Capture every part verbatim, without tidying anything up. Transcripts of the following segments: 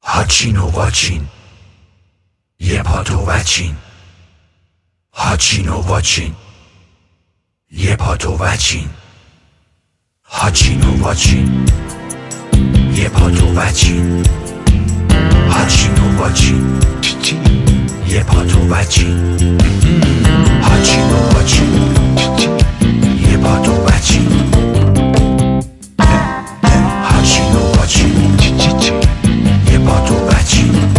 هاچین و واچین یه پاتو وچین هاچین و واچین یه پاتو وچین هاچین و واچین یه پاتو وچین هاچین و واچین یه پاتو وچین هاچین و واچین یه پاتو وچین هاچین و واچین یه پاتو وچین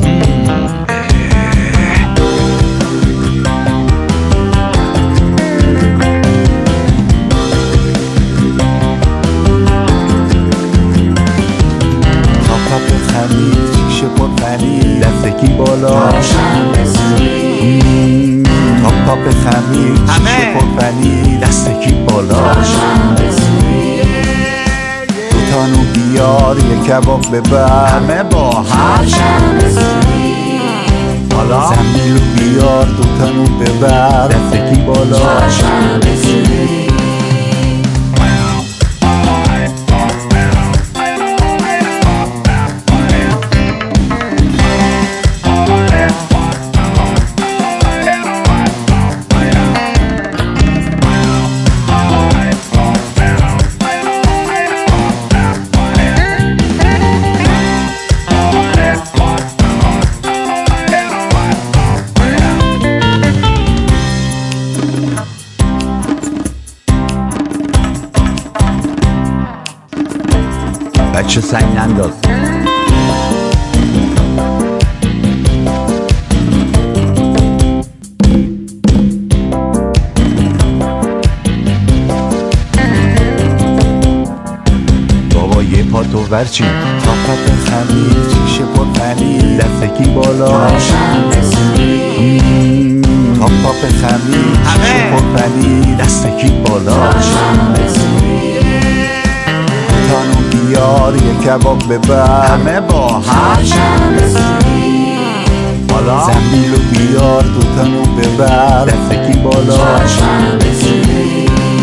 شیشه پر پنیر دستکی بالا تاپ تاپ خمیر شیشه پر پنیر دستکی بالا دو تانو بیار یه کباب ببر همه با هم حالا زنبیلو بیار دو تانو ببر دستکی بالا بچه سنگ ننداز بابا یه پاتو ورچین تاپ تاپ خمیر شیشه پر پنیر دستکی بالا تاپ تاپ خمیر شیشه پر پنیر دستکی بالا تانو بیار یه کباب ببر همه با هم حالا زنبیلو بیار دو تانو ببر دستکی بالا